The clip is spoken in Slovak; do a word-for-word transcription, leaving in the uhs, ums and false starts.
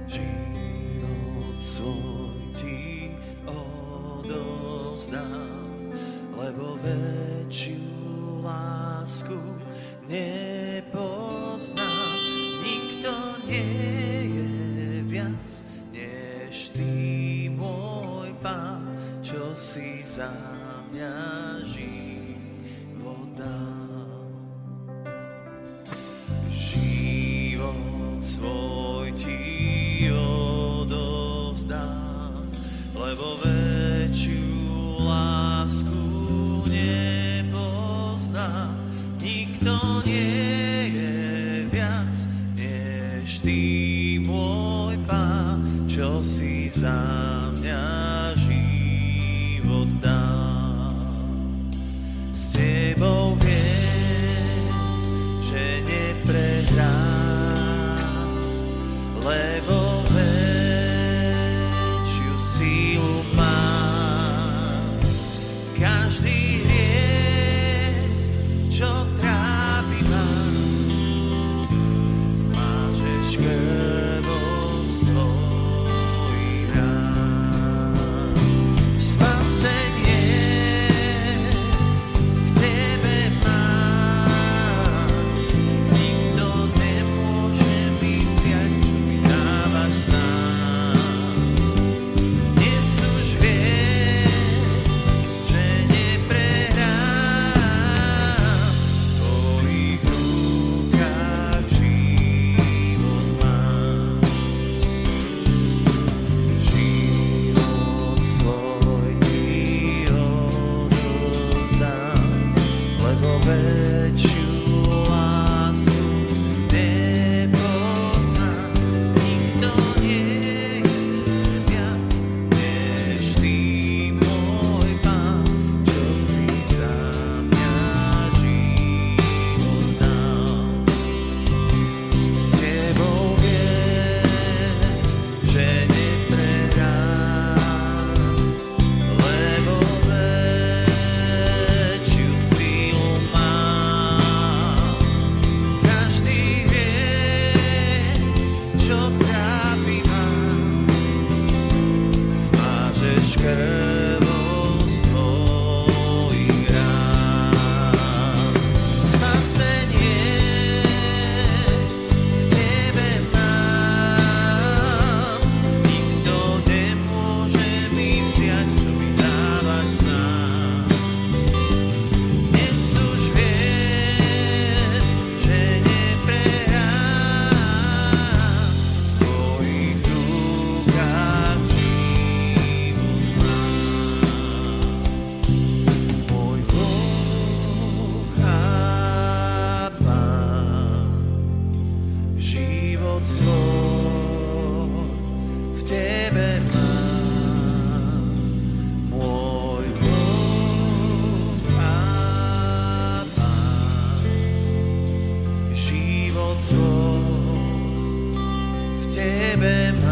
Život svoj ti odovzdám, lebo väčšiu lásku nepoznám. Nikto nie je viac než ty, môj Pán, čo si za mňa život dal. Život svoj ti odovzdám, lebo väčšiu lásku nepoznám. Nikto nie je viac než ty, môj Pán, čo si za mňa život dal. S tebou viem, že neprehrám, lebo väčšiu sílu mám. Každý hriech, čo trápi ma, zmážeš krvou z tvojich rán. Spasenie v tebe mám, nikto nemôže mi vziať, čo mi dávaš sám. Dnes už viem, že neprehrám, v tvojich rukách život mám. Život svoj ti odovzdám, lebo väčšiu lásku nepoznám. Nikto nie je viac než ty, môj Pán, čo si za mňa život dal. S tebou viem, že neprehrám, lebo väčšiu sílu mám. Každý hriech, čo trápi ma, zmážeš krvou z tvojich rán. Spasenie v tebe mám, nikto nemôže mi vziať, čo mi dávaš sám. Dnes už viem, že neprehrám, v tvojich rukách život mám. Môj Boh a Pán, život svoj v tebe mám. Môj Boh a Pán, život svoj v tebe mám.